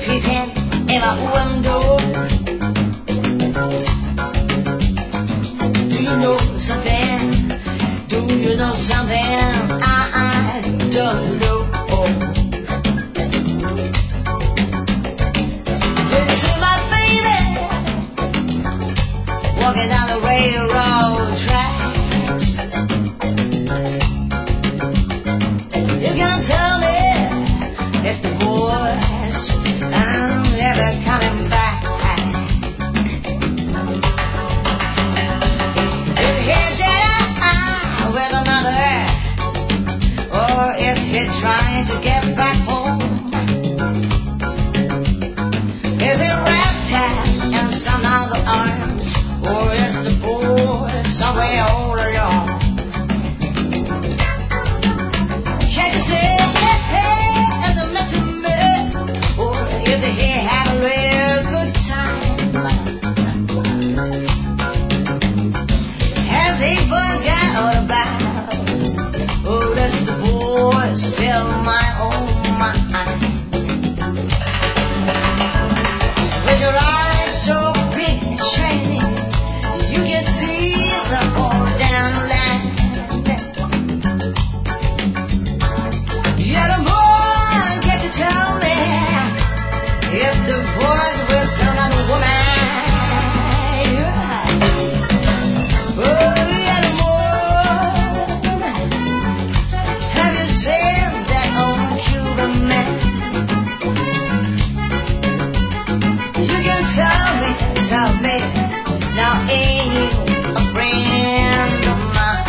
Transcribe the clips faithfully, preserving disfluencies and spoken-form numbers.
peeping in my window. Do you know something? Do you know something I, I don't know? Do you see my baby walking down the railroad tracks? You can tell me if the boys are ever coming back. Is he dead with another, or is he trying to get back home? Is he wrapped in some other arms, or is the boy somewhere all alone? Can't you see that he is a missing man, or is he having a real good time? Has he forgot about, or is the boy still my own mind? With your eyes so big and shiny, you can see the whole damn land. Yeah, the boy, can't you tell me if the boys will sell another woman? Yeah. Oh, yeah, the boy, have you seen that old Cuban man? You can tell me, tell me, now ain't you a friend of mine?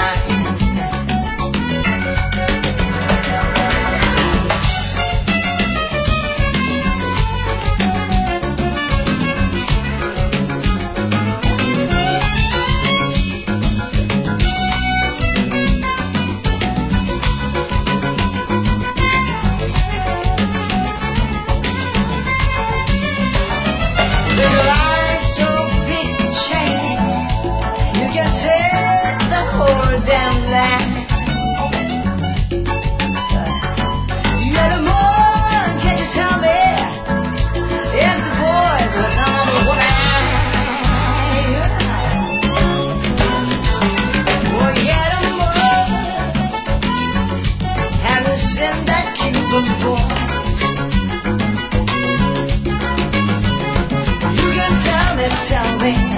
With your eyes so big and shiny, you can see the whole damn land. Yeah, the boy, can you tell me if the boys will tell the woman? Oh, yeah, the boy, have you seen that Cuban boys? You can tell me, tell me